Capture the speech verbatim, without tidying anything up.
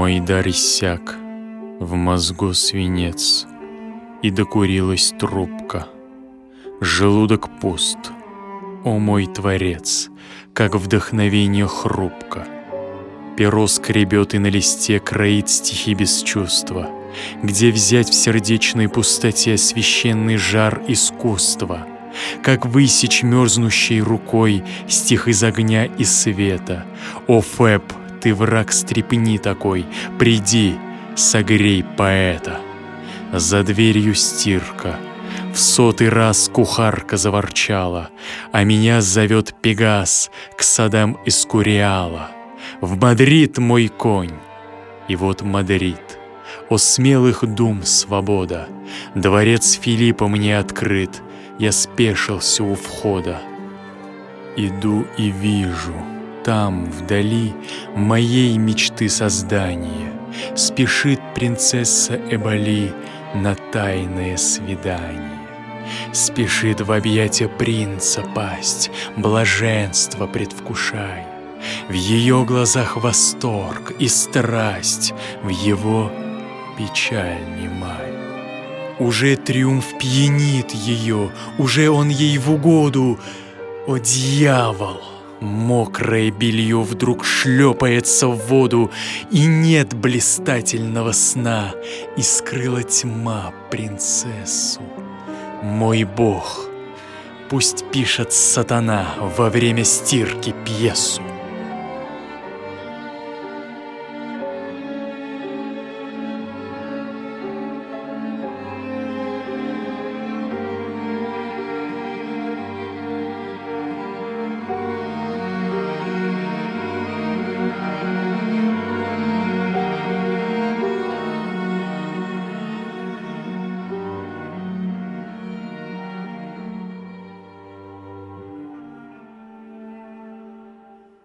Мой дар иссяк, в мозгу свинец, и докурилась трубка. Желудок пуст, о мой Творец, как вдохновение хрупко. Перо скребет и на листе кроит стихи без чувства. Где взять в сердечной пустоте священный жар искусства? Как высечь мерзнущей рукой стих из огня и света? О, Феб, ты враг стрепни такой, приди, согрей поэта. За дверью стирка, в сотый раз кухарка заворчала, а меня зовет Пегас к садам Эскуриала. В Мадрид мой конь, и вот Мадрид. О смелых дум свобода! Дворец Филиппа мне открыт, я спешился у входа. Иду и вижу, там, вдали, моей мечты создание. Спешит принцесса Эболи на тайное свидание. Спешит в объятия принца пасть, блаженство предвкушай. В ее глазах восторг и страсть, в его печаль немай. Уже триумф пьянит ее, уже он ей в угоду. О, дьявол! Мокрое белье вдруг шлепается в воду, и нет блистательного сна, и скрыла тьма принцессу. Мой бог, пусть пишет сатана во время стирки пьесу.